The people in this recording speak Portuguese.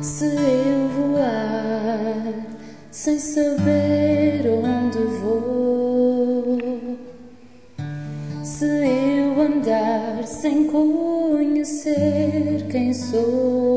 Se eu voar sem saber onde vou, se eu andar sem conhecer quem sou,